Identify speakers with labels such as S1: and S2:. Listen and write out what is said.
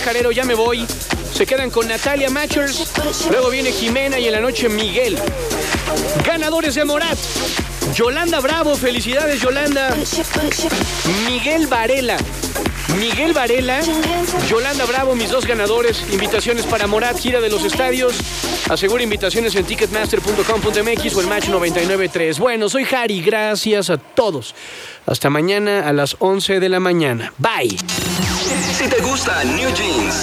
S1: Pajarero, Ya me voy. Se quedan con Natalia Machers. Luego viene Jimena y en la noche Miguel. Ganadores de Morat: Yolanda Bravo, felicidades Yolanda. Miguel Varela, Yolanda Bravo, mis dos ganadores. Invitaciones para Morat, gira de los estadios. Asegura invitaciones en ticketmaster.com.mx o el Match 99.3. Bueno, soy Harry, gracias a todos. Hasta mañana a las 11 de la mañana. Bye.
S2: Si te gusta New Jeans,